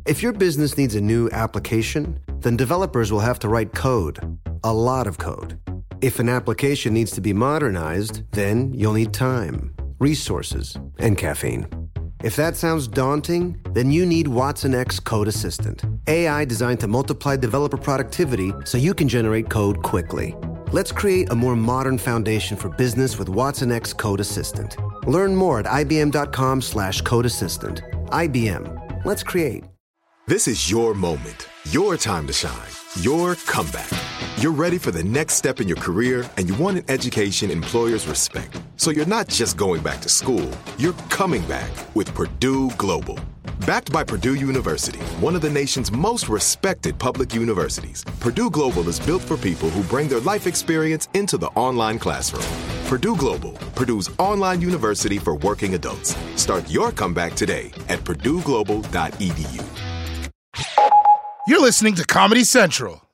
If your business needs a new application, then developers will have to write code, a lot of code. If an application needs to be modernized, then you'll need time, resources, and caffeine. If that sounds daunting, then you need Watson X Code Assistant, AI designed to multiply developer productivity so you can generate code quickly. Let's create a more modern foundation for business with Watson X Code Assistant. Learn more at ibm.com/code assistant. IBM. Let's create. This is your moment, your time to shine, your comeback. You're ready for the next step in your career, and you want an education employers respect. So you're not just going back to school, you're coming back with Purdue Global. Backed by Purdue University, one of the nation's most respected public universities, Purdue Global is built for people who bring their life experience into the online classroom. Purdue Global, Purdue's online university for working adults. Start your comeback today at purdueglobal.edu. You're listening to Comedy Central.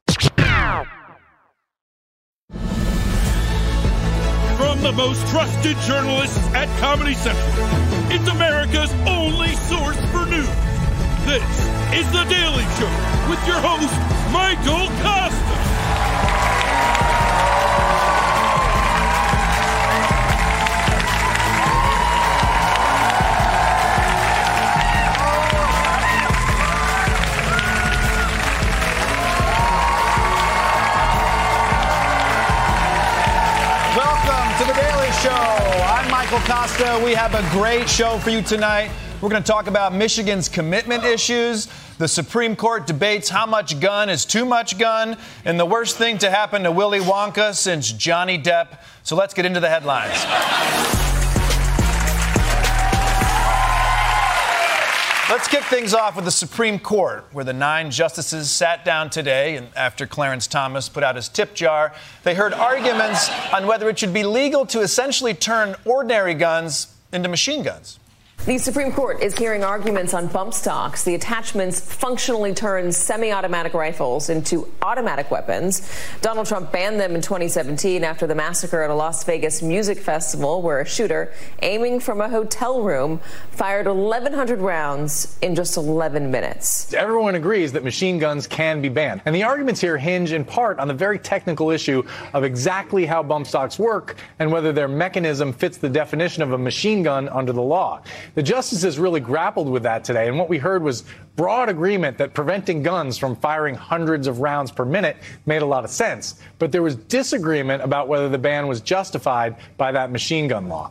From the most trusted journalists at Comedy Central, it's America's only source for news. This is The Daily Show with your host, Michael Costa. To The Daily Show. I'm Michael Costa. We have a great show for you tonight. We're going to talk about Michigan's commitment issues. The Supreme Court debates how much gun is too much gun, and the worst thing to happen to Willy Wonka since Johnny Depp. So let's get into the headlines. Let's kick things off with the Supreme Court, where the 9 justices sat down today, and after Clarence Thomas put out his tip jar, they heard arguments on whether it should be legal to essentially turn ordinary guns into machine guns. The Supreme Court is hearing arguments on bump stocks. The attachments functionally turn semi-automatic rifles into automatic weapons. Donald Trump banned them in 2017 after the massacre at a Las Vegas music festival where a shooter, aiming from a hotel room, fired 1,100 rounds in just 11 minutes. Everyone agrees that machine guns can be banned. And the arguments here hinge in part on the very technical issue of exactly how bump stocks work and whether their mechanism fits the definition of a machine gun under the law. The justices really grappled with that today, and what we heard was broad agreement that preventing guns from firing hundreds of rounds per minute made a lot of sense. But there was disagreement about whether the ban was justified by that machine gun law.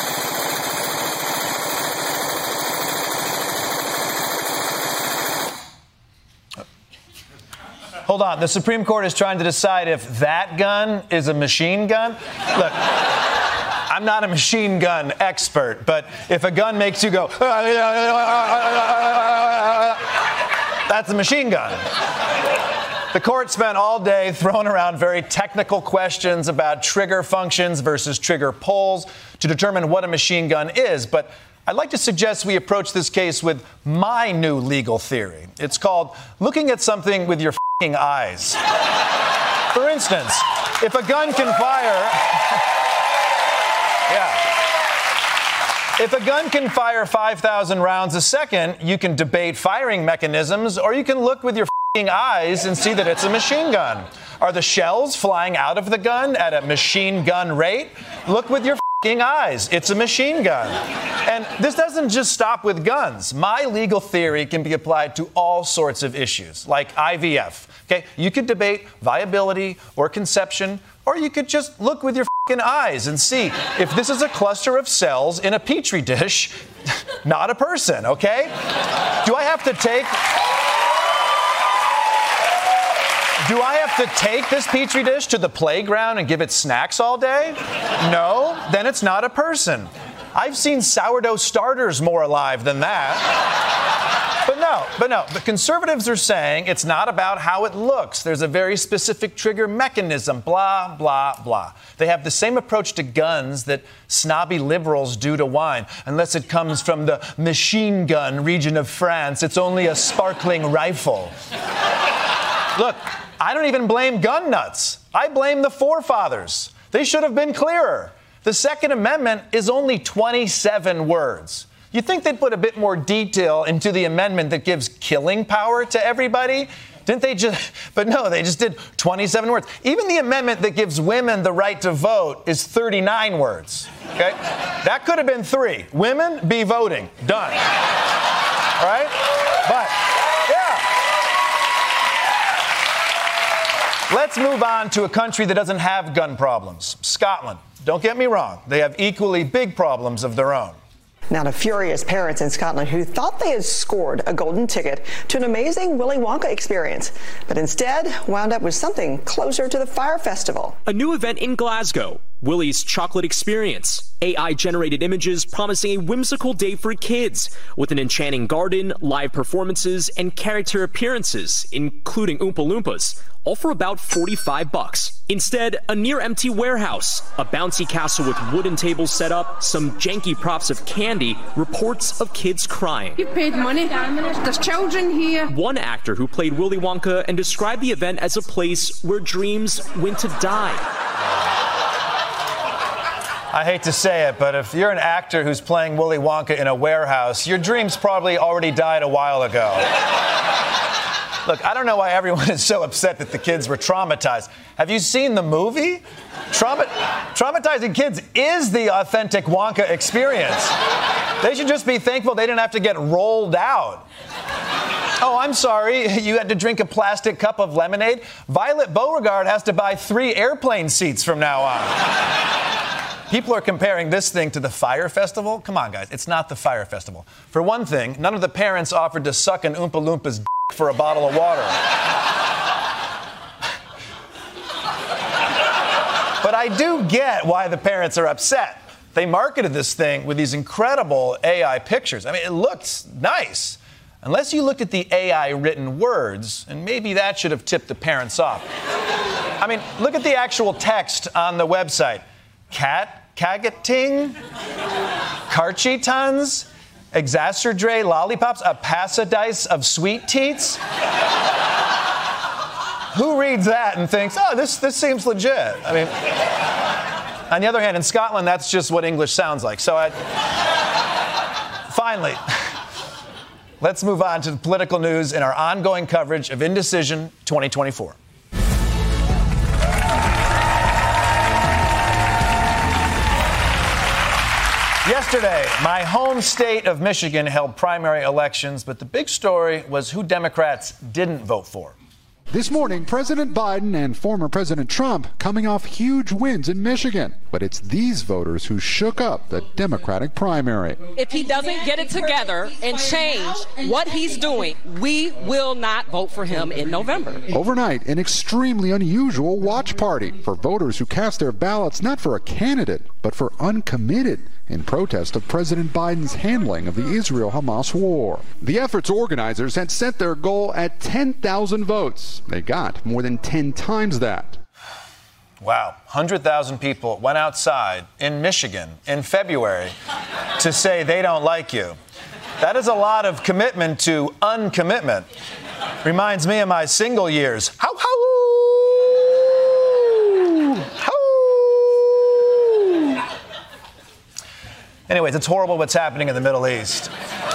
Hold on. The Supreme Court is trying to decide if that gun is a machine gun. Look, I'm not a machine gun expert, but if a gun makes you go, that's a machine gun. The court spent all day throwing around very technical questions about trigger functions versus trigger pulls to determine what a machine gun is, but I'd like to suggest we approach this case with my new legal theory. It's called looking at something with your f***ing eyes. For instance, if a gun can fire... If a gun can fire 5,000 rounds a second, you can debate firing mechanisms, or you can look with your f***ing eyes and see that it's a machine gun. Are the shells flying out of the gun at a machine gun rate? Look with your f***ing eyes. It's a machine gun. And this doesn't just stop with guns. My legal theory can be applied to all sorts of issues, like IVF. Okay, you could debate viability or conception, or you could just look with your f***ing eyes and see if this is a cluster of cells in a petri dish, not a person, okay? Do I have to take this petri dish to the playground and give it snacks all day? No, then it's not a person. I've seen sourdough starters more alive than that. But no, the conservatives are saying it's not about how it looks. There's a very specific trigger mechanism, blah, blah, blah. They have the same approach to guns that snobby liberals do to wine. Unless it comes from the machine gun region of France, it's only a sparkling rifle. Look, I don't even blame gun nuts. I blame the forefathers. They should have been clearer. The Second Amendment is only 27 words. You'd think they'd put a bit more detail into the amendment that gives killing power to everybody. Didn't they just? But no, they just did 27 words. Even the amendment that gives women the right to vote is 39 words. Okay? That could have been 3. Women be voting. Done. All right? But, yeah. Let's move on to a country that doesn't have gun problems. Scotland. Don't get me wrong. They have equally big problems of their own. Now to furious parents in Scotland who thought they had scored a golden ticket to an amazing Willy Wonka experience, but instead wound up with something closer to the Fire Festival. A new event in Glasgow, Willy's Chocolate Experience. AI-generated images promising a whimsical day for kids, with an enchanting garden, live performances, and character appearances, including Oompa Loompas, all for about $45. Instead, a near-empty warehouse, a bouncy castle with wooden tables set up, some janky props of candy, reports of kids crying. You've paid money. There's children here. One actor who played Willy Wonka and described the event as a place where dreams went to die. I hate to say it, but if you're an actor who's playing Willy Wonka in a warehouse, your dreams probably already died a while ago. Look, I don't know why everyone is so upset that the kids were traumatized. Have you seen the movie? Traumatizing kids is the authentic Wonka experience. They should just be thankful they didn't have to get rolled out. Oh, I'm sorry, you had to drink a plastic cup of lemonade? Violet Beauregard has to buy 3 airplane seats from now on. People are comparing this thing to the Fire Festival. Come on, guys, it's not the Fire Festival. For one thing, none of the parents offered to suck an Oompa Loompa's for a bottle of water. But I do get why the parents are upset. They marketed this thing with these incredible AI pictures. I mean, it looks nice. Unless you looked at the AI written words, and maybe that should have tipped the parents off. I mean, look at the actual text on the website. Cagating, Karchi tons, Exacerdre lollipops, a pasadise of sweet teats. Who reads that and thinks, oh, this seems legit? I mean, on the other hand, in Scotland, that's just what English sounds like. So finally, let's move on to the political news in our ongoing coverage of Indecision 2024. Yesterday, my home state of Michigan held primary elections, but the big story was who Democrats didn't vote for. This morning, President Biden and former President Trump coming off huge wins in Michigan. But it's these voters who shook up the Democratic primary. If he doesn't get it together and change what he's doing, we will not vote for him in November. Overnight, an extremely unusual watch party for voters who cast their ballots not for a candidate, but for uncommitted, in protest of President Biden's handling of the Israel-Hamas war. The effort's organizers had set their goal at 10,000 votes. They got more than 10 times that. Wow, 100,000 people went outside in Michigan in February to say they don't like you. That is a lot of commitment to uncommitment. Reminds me of my single years. How? Anyways, it's horrible what's happening in the Middle East.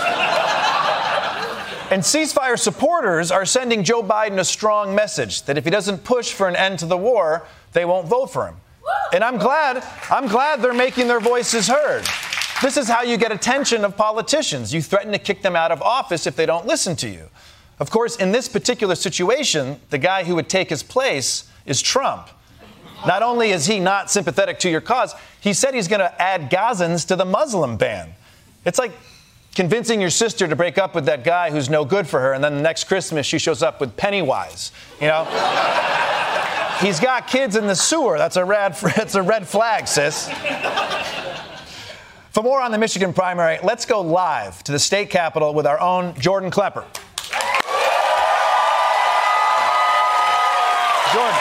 And ceasefire supporters are sending Joe Biden a strong message that if he doesn't push for an end to the war, they won't vote for him. And I'm glad they're making their voices heard. This is how you get attention of politicians. You threaten to kick them out of office if they don't listen to you. Of course, in this particular situation, the guy who would take his place is Trump. Not only is he not sympathetic to your cause, he said he's going to add Gazans to the Muslim ban. It's like convincing your sister to break up with that guy who's no good for her, and then the next Christmas she shows up with Pennywise. You know? He's got kids in the sewer. That's a red flag, sis. For more on the Michigan primary, let's go live to the state capitol with our own Jordan Klepper. Jordan.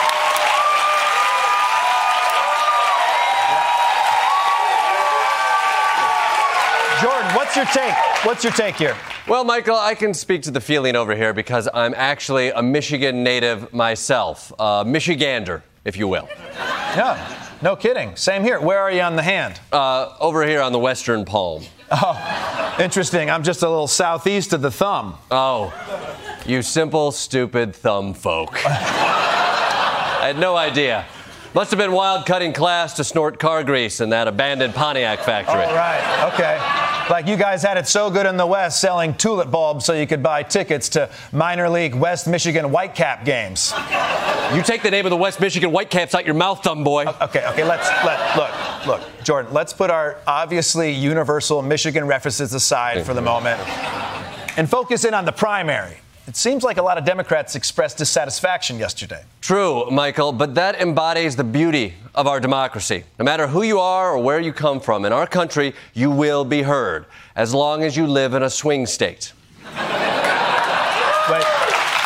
Jordan, what's your take here? Well, Michael, I can speak to the feeling over here because I'm actually a Michigan native myself, Michigander, if you will. Yeah, no kidding. Same here. Where are you on the hand? Over here on the western palm. Oh, interesting. I'm just a little southeast of the thumb. Oh, you simple, stupid thumb folk. I had no idea. Must have been wild cutting class to snort car grease in that abandoned Pontiac factory. Oh, right. Okay. Like you guys had it so good in the West selling tulip bulbs so you could buy tickets to minor league West Michigan Whitecap games. You take the name of the West Michigan Whitecaps out your mouth, thumb boy. Okay, look, Jordan, let's put our obviously universal Michigan references aside for the moment and focus in on the primary. It seems like a lot of Democrats expressed dissatisfaction yesterday. True, Michael, but that embodies the beauty of our democracy. No matter who you are or where you come from, in our country, you will be heard, as long as you live in a swing state. Wait.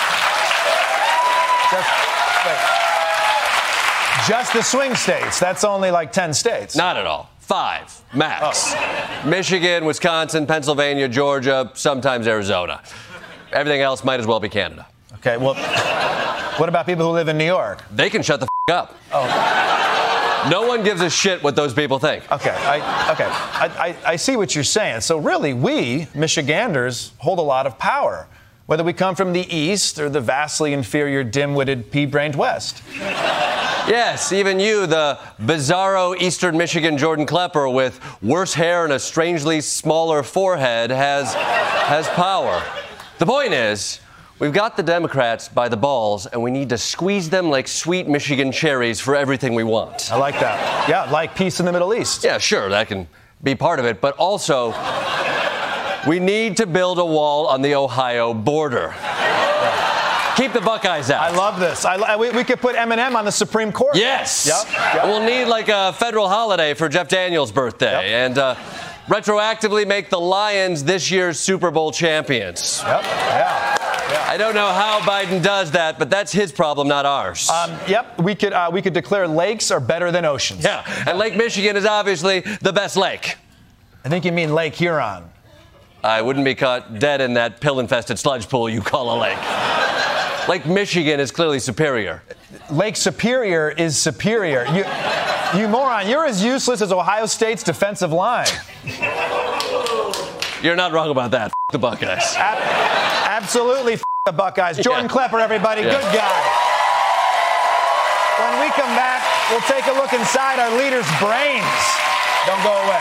Just the swing states. That's only like 10 states. Not at all. 5, max. Oh. Michigan, Wisconsin, Pennsylvania, Georgia, sometimes Arizona. Everything else might as well be Canada. Okay, well, what about people who live in New York? They can shut the up. Oh. No one gives a shit what those people think. Okay, I see what you're saying. So really, we, Michiganders, hold a lot of power, whether we come from the East or the vastly inferior, dim-witted, pea-brained West. Yes, even you, the bizarro Eastern Michigan Jordan Klepper with worse hair and a strangely smaller forehead has power. The point is, we've got the Democrats by the balls, and we need to squeeze them like sweet Michigan cherries for everything we want. I like that. Yeah, like peace in the Middle East. Yeah, sure, that can be part of it. But also, we need to build a wall on the Ohio border. Keep the Buckeyes out. I love this. We could put Eminem on the Supreme Court. Yes. Yep. We'll need like a federal holiday for Jeff Daniels' birthday. Yep. And retroactively make the Lions this year's Super Bowl champions. Yep. Yeah. I don't know how Biden does that, but that's his problem, not ours. Yep. We could declare lakes are better than oceans. Yeah. And Lake Michigan is obviously the best lake. I think you mean Lake Huron. I wouldn't be caught dead in that pill-infested sludge pool you call a lake. Lake Michigan is clearly superior. Lake Superior is superior. You moron, you're as useless as Ohio State's defensive line. You're not wrong about that. F*** the Buckeyes. Absolutely f*** the Buckeyes. Jordan Klepper, everybody. Yeah. Good guy. When we come back, we'll take a look inside our leader's brains. Don't go away.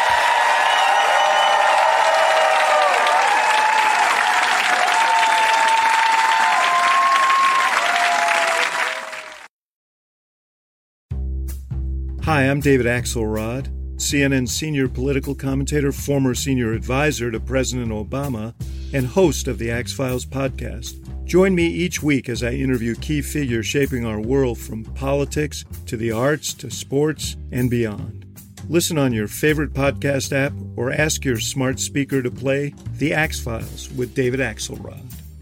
Hi, I'm David Axelrod, CNN senior political commentator, former senior advisor to President Obama, and host of the Axe Files podcast. Join me each week as I interview key figures shaping our world from politics to the arts to sports and beyond. Listen on your favorite podcast app or ask your smart speaker to play The Axe Files with David Axelrod.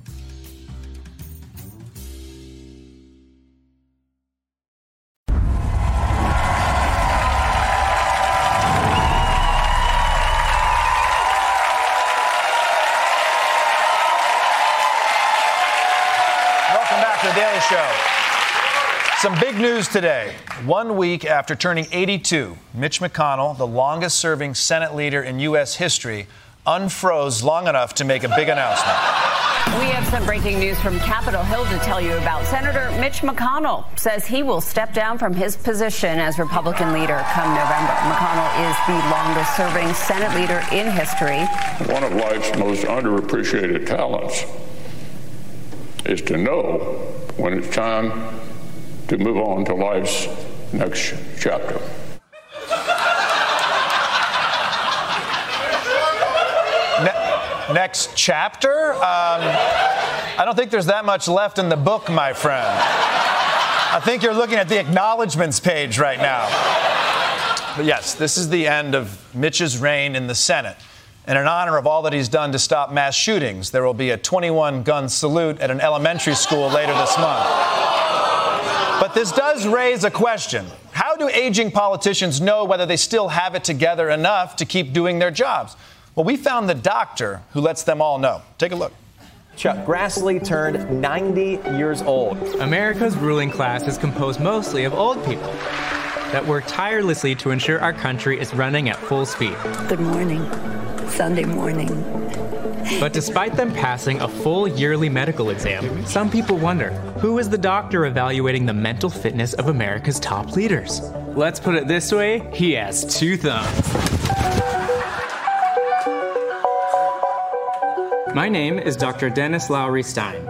Show. Some big news today. 1 week after turning 82, Mitch McConnell, the longest-serving Senate leader in U.S. history, unfroze long enough to make a big announcement. We have some breaking news from Capitol Hill to tell you about. Senator Mitch McConnell says he will step down from his position as Republican leader come November. McConnell is the longest-serving Senate leader in history. One of life's most underappreciated talents is to know when it's time to move on to life's next chapter. Next chapter? I don't think there's that much left in the book, my friend. I think you're looking at the acknowledgments page right now. But yes, this is the end of Mitch's reign in the Senate. And in honor of all that he's done to stop mass shootings, there will be a 21-gun salute at an elementary school later this month. But this does raise a question. How do aging politicians know whether they still have it together enough to keep doing their jobs? Well, we found the doctor who lets them all know. Take a look. Chuck Grassley turned 90 years old. America's ruling class is composed mostly of old people that work tirelessly to ensure our country is running at full speed. Good morning. Sunday morning. But despite them passing a full yearly medical exam, some people wonder, who is the doctor evaluating the mental fitness of America's top leaders? Let's put it this way, he has 2 thumbs. My name is Dr. Dennis Lowry Stein,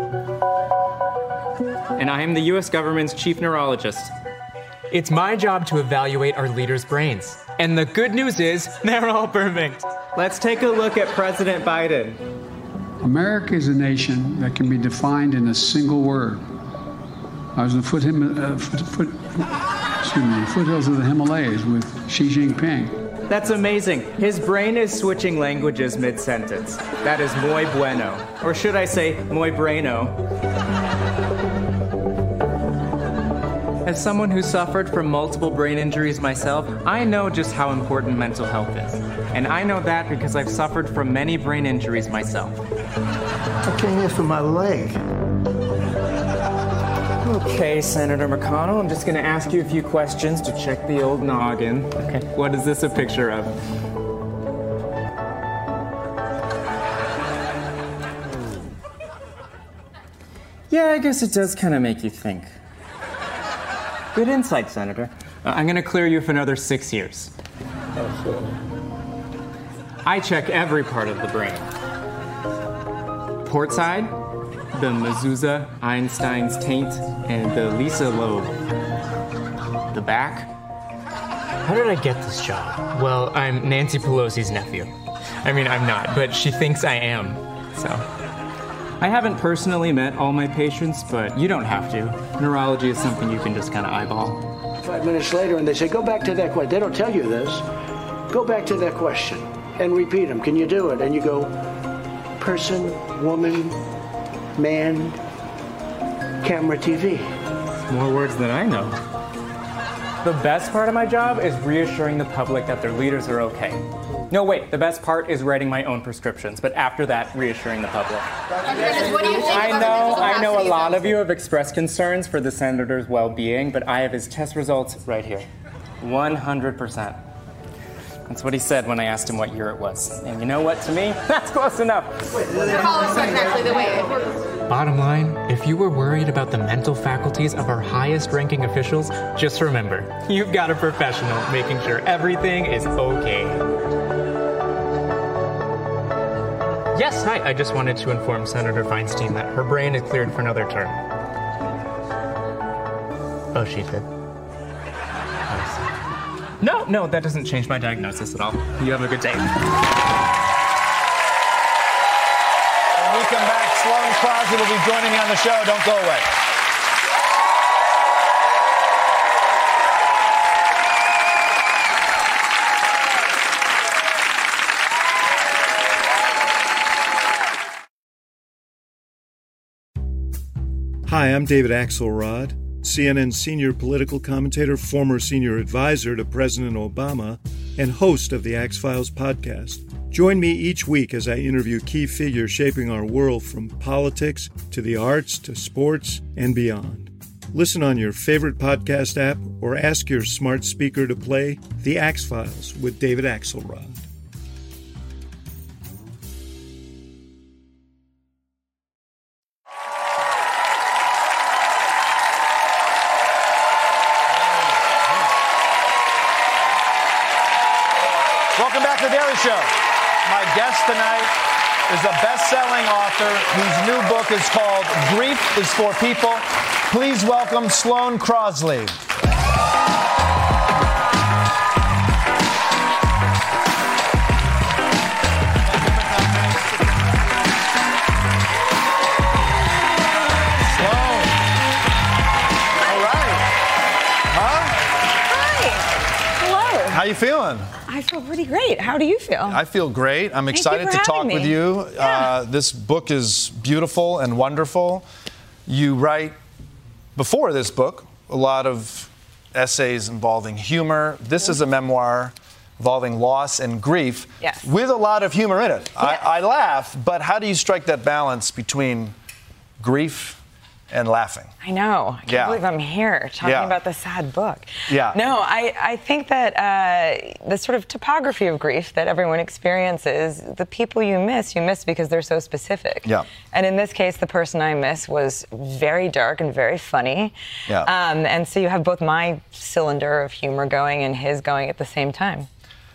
and I am the U.S. government's chief neurologist. It's my job to evaluate our leaders' brains. And the good news is, they're all perfect. Let's take a look at President Biden. America is a nation that can be defined in a single word. I was in the foothills of the Himalayas with Xi Jinping. That's amazing. His brain is switching languages mid-sentence. That is muy bueno. Or should I say, muy braino. As someone who suffered from multiple brain injuries myself, I know just how important mental health is. And I know that because I've suffered from many brain injuries myself. I came here for my leg. Okay, Senator McConnell, I'm just going to ask you a few questions to check the old noggin. Okay, what is this a picture of? Yeah, I guess it does kind of make you think. Good insight, Senator. I'm going to clear you for another 6 years. I check every part of the brain. Port side, the mezuzah, Einstein's taint, and the Lisa lobe. The back. How did I get this job? Well, I'm Nancy Pelosi's nephew. I mean, I'm not, but she thinks I am, so. I haven't personally met all my patients, but you don't have to. Neurology is something you can just kind of eyeball. 5 minutes later, and they say, go back to that question. They don't tell you this. Go back to that question and repeat them. Can you do it? And you go, person, woman, man, camera, TV. More words than I know. The best part of my job is reassuring the public that their leaders are okay. No, wait, the best part is writing my own prescriptions, but after that, reassuring the public. What do you think I know a lot of you have expressed concerns for the senator's well-being, but I have his test results right here. 100%. That's what he said when I asked him what year it was. And you know what, to me, that's close enough. Bottom line, if you were worried about the mental faculties of our highest-ranking officials, just remember, you've got a professional making sure everything is okay. Yes, hi. I just wanted to inform Senator Feinstein that her brain is cleared for another term. Oh, she did. No, that doesn't change my diagnosis at all. You have a good day. When we come back, Sloan Crosby will be joining me on the show. Don't go away. Hi, I'm David Axelrod, CNN senior political commentator, former senior advisor to President Obama, and host of the Axe Files podcast. Join me each week as I interview key figures shaping our world from politics to the arts to sports and beyond. Listen on your favorite podcast app or ask your smart speaker to play The Axe Files with David Axelrod. Welcome back to The Daily Show. My guest tonight is a best-selling author whose new book is called Grief is for People. Please welcome Sloan Crosby. How you feeling? I feel pretty great. How do you feel? I feel great. I'm excited to talk with you. Yeah. This book is beautiful and wonderful. You write, before this book, a lot of essays involving humor. This is a memoir involving loss and grief, yes, with a lot of humor in it. Yes. I laugh, but how do you strike that balance between grief and laughing. I know. I can't believe I'm here talking about the sad book. Yeah. No, I think that the sort of topography of grief that everyone experiences, the people you miss because they're so specific. Yeah. And in this case, the person I miss was very dark and very funny. Yeah. And so you have both my cylinder of humor going and his going at the same time.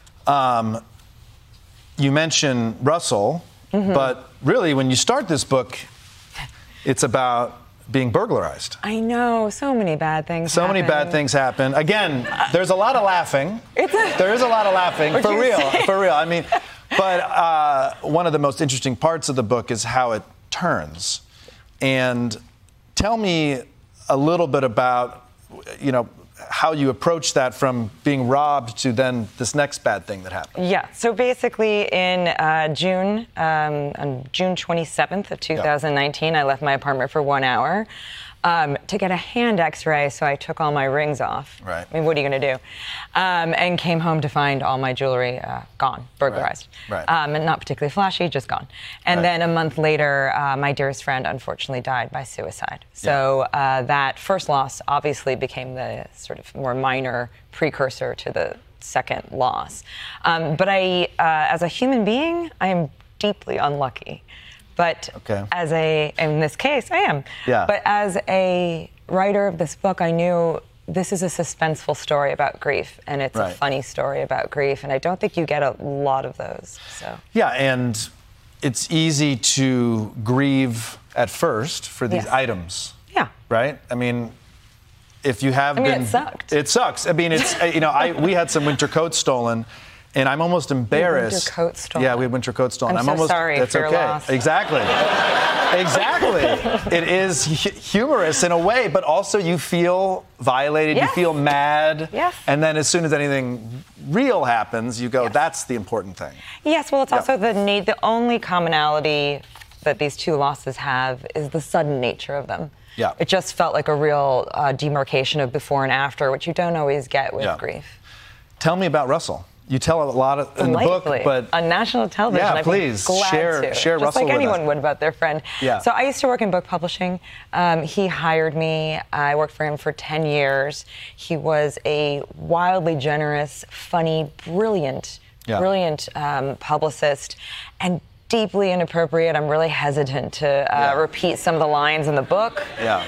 You mentioned Russell, but really when you start this book, it's about being burglarized. I know, so many bad things So many bad things happen. Again, there's a lot of laughing. There is a lot of laughing, for real. I mean, but one of the most interesting parts of the book is how it turns. And tell me a little bit about, how you approach that from being robbed to then this next bad thing that happened. Yeah, so basically in June, on June 27th of 2019, I left my apartment for 1 hour to get a hand x-ray, so I took all my rings off. Right. I mean, what are you going to do? And came home to find all my jewelry gone, burglarized. Right. And not particularly flashy, just gone. And then a month later, my dearest friend unfortunately died by suicide. So that first loss obviously became the sort of more minor precursor to the second loss. But I, as a human being, I am deeply unlucky. But in this case, I am. Yeah. But as a writer of this book, I knew this is a suspenseful story about grief, and it's a funny story about grief, and I don't think you get a lot of those. So. Yeah, and it's easy to grieve at first for these items. Yeah. Right? I mean, if you have been... it sucked. It sucks. I mean, it's, we had some winter coats stolen, and I'm almost embarrassed. Winter coat stolen. Yeah, we had winter coats stolen. I'm so sorry that's for your okay. loss. Exactly. It is humorous in a way, but also you feel violated, you feel mad. Yes. And then as soon as anything real happens, you go, that's the important thing. Yes, well, it's also the only commonality that these two losses have is the sudden nature of them. Yeah. It just felt like a real demarcation of before and after, which you don't always get with grief. Tell me about Russell. You tell a lot in the book, but on national television. Yeah, I'd please be glad share to. Russell just like with anyone us. would about their friend. Yeah. So I used to work in book publishing. He hired me. I worked for him for 10 years. He was a wildly generous, funny, brilliant publicist, and deeply inappropriate. I'm really hesitant to repeat some of the lines in the book. Yeah.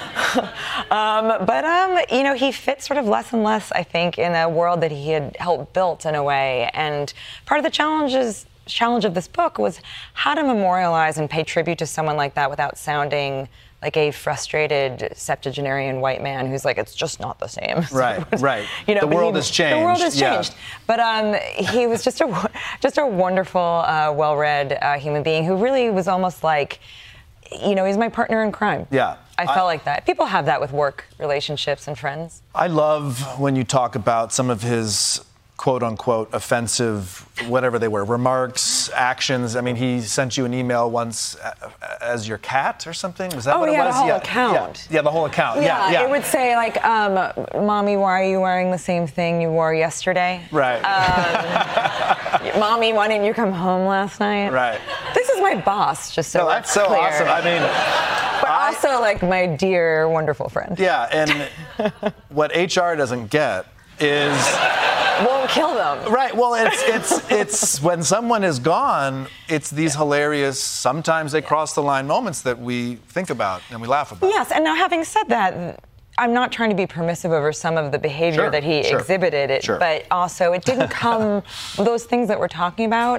But he fits sort of less and less, I think, in a world that he had helped build in a way. And part of the challenge of this book was how to memorialize and pay tribute to someone like that without sounding like a frustrated septuagenarian white man who's like, it's just not the same. Right. The world has changed. The world has changed. But he was just a wonderful, well-read human being who really was almost like, he's my partner in crime. Yeah. I felt like that. People have that with work relationships and friends. I love when you talk about some of his quote-unquote offensive, whatever they were, remarks, actions. I mean, he sent you an email once as your cat or something? Was that what it was? The whole account. Yeah, the whole account. Yeah. It would say, like, Mommy, why are you wearing the same thing you wore yesterday? Right. Mommy, why didn't you come home last night? Right. This is my boss, just so that's so clear. awesome. I mean... But also, like, my dear, wonderful friend. Yeah, and what HR doesn't get is... Won't kill them. Right. Well, it's when someone is gone, it's these hilarious, sometimes they cross the line moments that we think about and we laugh about. Yes, and now having said that, I'm not trying to be permissive over some of the behavior that he exhibited, but also it didn't come, those things that we're talking about,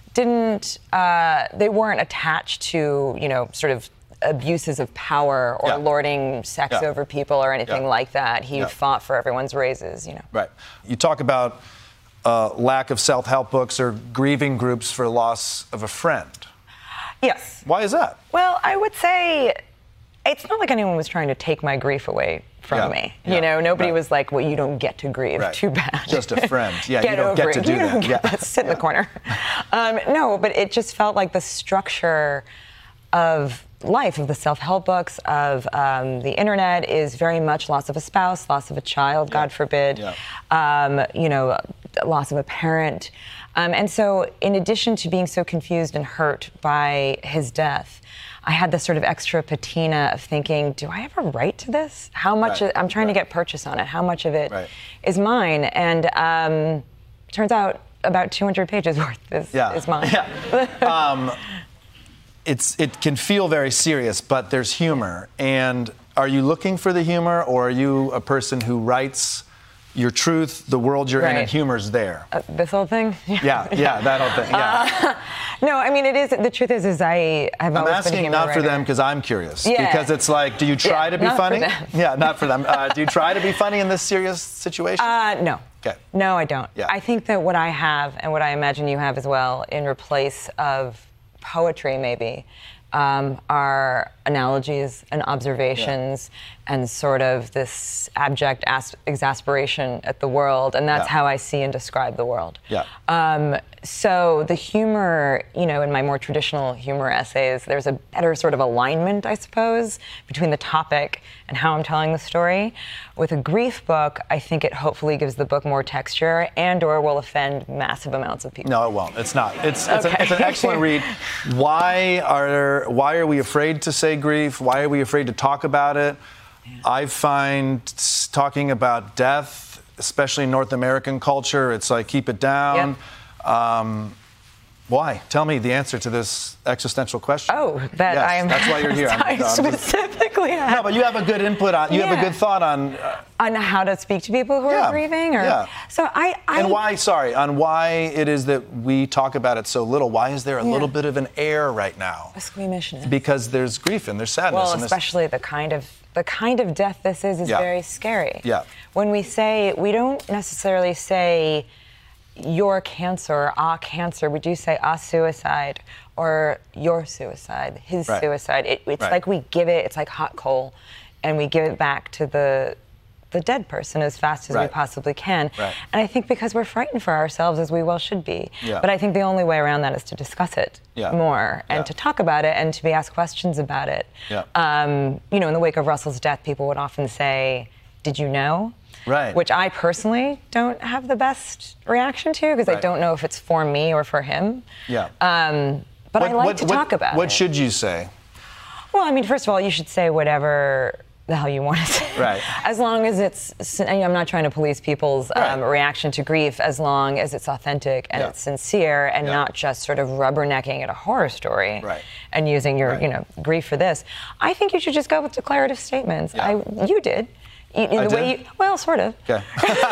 they weren't attached to, sort of abuses of power or lording sex over people or anything like that. He fought for everyone's raises, Right. You talk about lack of self-help books or grieving groups for loss of a friend. Yes. Why is that? Well, I would say it's not like anyone was trying to take my grief away from me. Nobody was like, well, you don't get to grieve. Too bad. Just a friend. Yeah, you don't get to do that. Sit in the corner. No, but it just felt like the structure of life, of the self-help books, of the internet is very much loss of a spouse, loss of a child, God forbid. loss of a parent. And so in addition to being so confused and hurt by his death, I had this sort of extra patina of thinking, do I have a right to this? How much, I'm trying to get purchase on it. How much of it is mine? And turns out about 200 pages worth is mine. Yeah. It can feel very serious, but there's humor. And are you looking for the humor, or are you a person who writes your truth, the world you're in, and humor's there? This whole thing? Yeah, that whole thing. Yeah. No, I mean, the truth is I have always been a humor writer. I'm asking not for them because I'm curious. Yeah. Because it's like, do you try to be funny? Not for them. Yeah, not for them. Do you try to be funny in this serious situation? No. Okay. No, I don't. Yeah. I think that what I have, and what I imagine you have as well, in place of poetry maybe, are analogies and observations and sort of this abject exasperation at the world, and that's how I see and describe the world. Yeah. So the humor, in my more traditional humor essays, there's a better sort of alignment, I suppose, between the topic and how I'm telling the story. With a grief book, I think it hopefully gives the book more texture and/or will offend massive amounts of people. No, it won't. It's not. It's an excellent read. Why are we afraid to say grief? Why are we afraid to talk about it? I find talking about death, especially in North American culture, it's like keep it down. Why? Tell me the answer to this existential question. Oh, that's why you're here. Specifically. No, but you have a good input on. You have a good thought on how to speak to people who are grieving, or so and why? Sorry, on why it is that we talk about it so little. Why is there a little bit of an air right now? A squeamishness. Because there's grief and there's sadness. Well, especially the kind of death this is very scary. Yeah. When we don't necessarily say your cancer, our cancer. We do say our suicide or your suicide, his suicide. It's like we give it, it's like hot coal, and we give it back to the dead person as fast as we possibly can. Right. And I think because we're frightened for ourselves, as we well should be. Yeah. But I think the only way around that is to discuss it more and to talk about it and to be asked questions about it. Yeah. In the wake of Russell's death, people would often say, "Did you know?" Right. Which I personally don't have the best reaction to because I don't know if it's for me or for him. Yeah. But I like to talk about it. What should you say? Well, I mean, first of all, you should say whatever the hell you want to say. Right. As long as I'm not trying to police people's reaction to grief, as long as it's authentic and it's sincere and not just sort of rubbernecking at a horror story and using your, grief for this. I think you should just go with declarative statements. Yeah. You did. Well, sort of. Okay.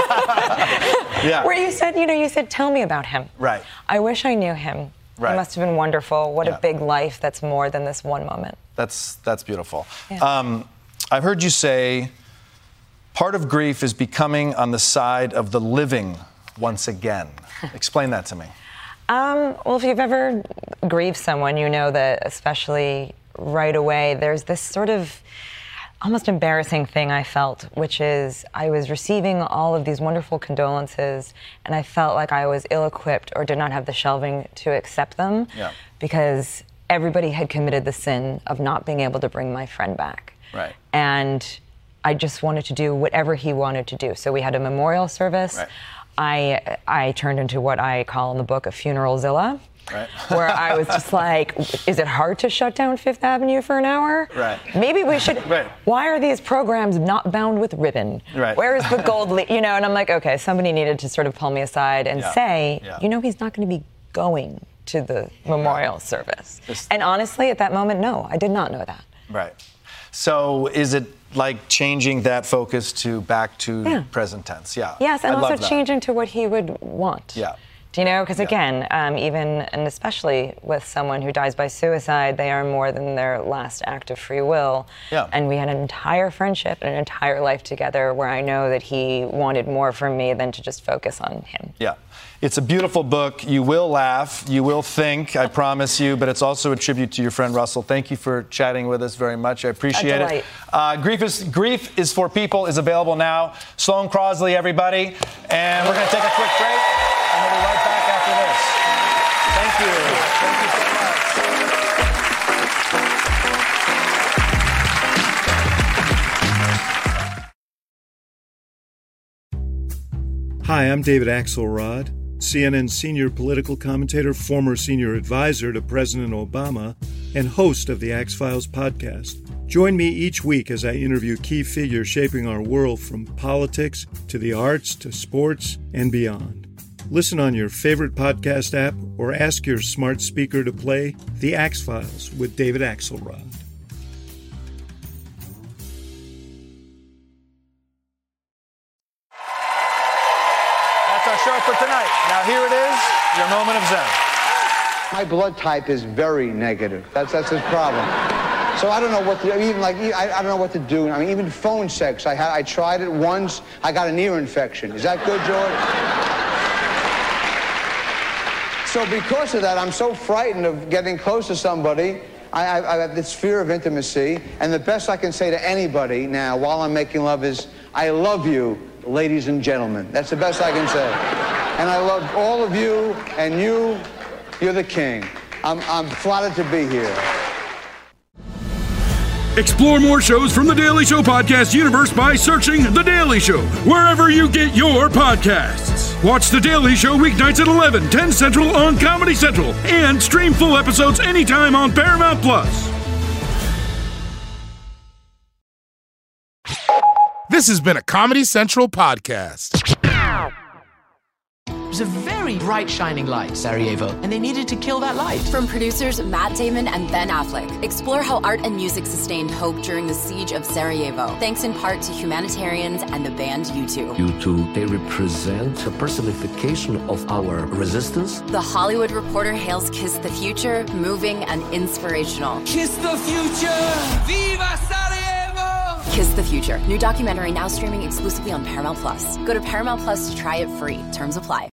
Where you said, tell me about him. Right. I wish I knew him. Right. It must have been wonderful. What a big life that's more than this one moment. That's beautiful. Yeah. I've heard you say part of grief is becoming on the side of the living once again. Explain that to me. Well, if you've ever grieved someone, you know that especially right away, there's this sort of almost embarrassing thing I felt, which is I was receiving all of these wonderful condolences, and I felt like I was ill-equipped or did not have the shelving to accept them because everybody had committed the sin of not being able to bring my friend back. Right. And I just wanted to do whatever he wanted to do. So we had a memorial service. Right. I turned into what I call in the book a funeralzilla. Right. Where I was just like, is it hard to shut down Fifth Avenue for an hour? Right. Maybe we should. Why are these programs not bound with ribbon? Right. Where is the gold? And I'm like, okay, somebody needed to sort of pull me aside and say, he's not going to be going to the memorial service. And honestly, at that moment, no, I did not know that. Right. So is it like changing that focus back to present tense? Yeah. Yes, and I also love that. changing to what he would want. Yeah. Do you know? Because again, even and especially with someone who dies by suicide, they are more than their last act of free will. Yeah. And we had an entire friendship and an entire life together where I know that he wanted more from me than to just focus on him. Yeah. It's a beautiful book. You will laugh. You will think, I promise you, but it's also a tribute to your friend Russell. Thank you for chatting with us very much. I appreciate it. Grief is for People is available now. Sloane Crosley, everybody. And we're going to take a quick break, and we'll be right back after this. Thank you. Thank you so Hi, I'm David Axelrod, CNN senior political commentator, former senior advisor to President Obama, and host of the Axe Files podcast. Join me each week as I interview key figures shaping our world, from politics to the arts to sports and beyond. Listen on your favorite podcast app or ask your smart speaker to play The Axe Files with David Axelrod. Show for tonight. Now here it is, your moment of zen. My blood type is very negative. That's his problem. So I don't know what to do. I don't know what to do. I mean, even phone sex. I tried it once. I got an ear infection. Is that good, George? So because of that, I'm so frightened of getting close to somebody. I have this fear of intimacy, and the best I can say to anybody now while I'm making love is, I love you, ladies and gentlemen. That's the best I can say. And I love all of you, and you're the king. I'm flattered to be here. Explore more shows from The Daily Show podcast universe by searching The Daily Show wherever you get your podcasts. Watch The Daily Show weeknights at 11, 10 Central on Comedy Central, and stream full episodes anytime on Paramount+. This has been a Comedy Central podcast. There's a very bright shining light, Sarajevo, and they needed to kill that light. From producers Matt Damon and Ben Affleck, explore how art and music sustained hope during the siege of Sarajevo, thanks in part to humanitarians and the band U2. U2, they represent a personification of our resistance. The Hollywood Reporter hails Kiss the Future, moving and inspirational. Kiss the future! Viva Sarajevo! Kiss the Future, new documentary now streaming exclusively on Paramount+. Go to Paramount+ to try it free. Terms apply.